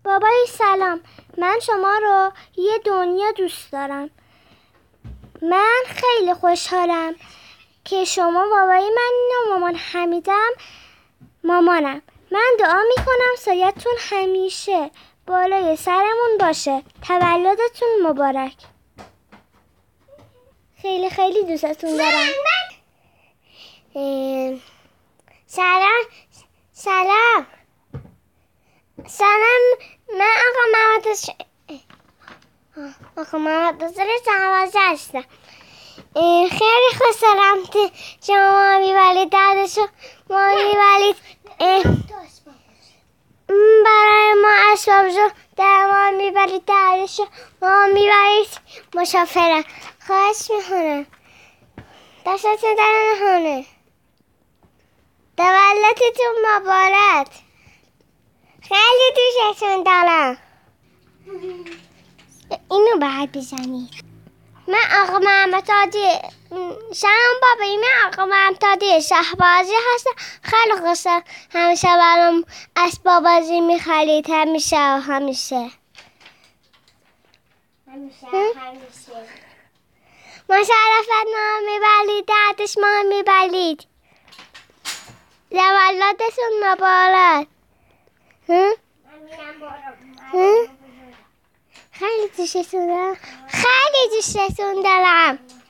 بابای سلام، من شما رو یه دنیا دوست دارم. من خیلی خوشحالم که شما بابای من و مامان حمیدم مامانم. من دعا میکنم سایتون همیشه بالای سرمون باشه. تولدتون مبارک. خیلی خیلی دوستتون دارم. سلام. من آقا محمد حسین شهبازی هستم. خیلی خوشحالم که شما میبرید دردشو ما میبرید برای ما اسبابشو در ما میبرید دردشو ما میبرید مسافرم. خواهش میکنم دستتون در نکنه. تولدتون مبارک. خیلی دوستتون دارم. اینو باید بزنید. من آقا محمد حاجی سلام بابایی، من آقا محمد حاجی شهبازی هستم. خیلی خوشم همیشه برام اسباب بازی میخرید. همیشه مشرفت ما میبرید دردش ما میبرید. تولدتون مبارک. خیلی دوستتون دارم.